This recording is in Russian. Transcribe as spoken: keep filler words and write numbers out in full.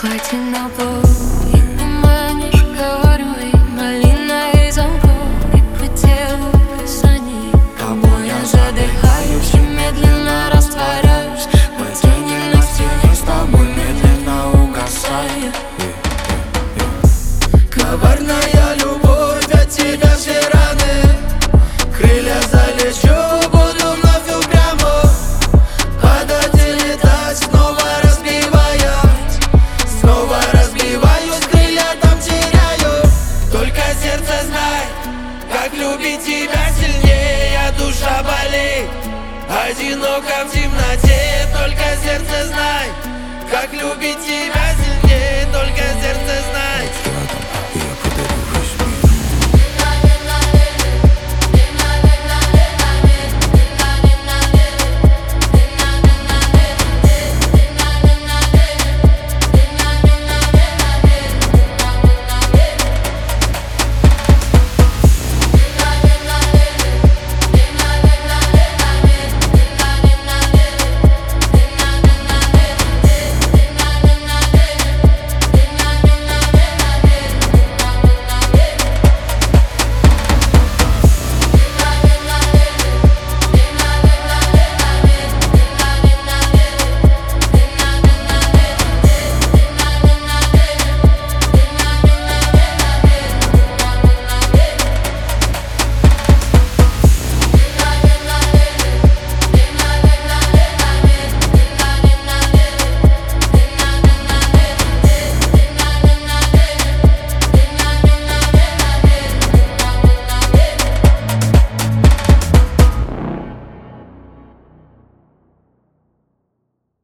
одиноко. И ты манишь, говорю, и малина из алкоголя, и по телу касаний. Тобой я задыхаюсь и медленно растворяюсь в этой ненасти, я с тобой медленно угасаю. Коварная любовь, от тебя все раны, крылья залечу, буду вновь упрямо падать и летать, снова разбиваясь, снова разбиваюсь, крылья там теряю. Только сердце знает, как любить тебя сильнее, душа болит, одиноко в темноте. Только сердце знает, как любить тебя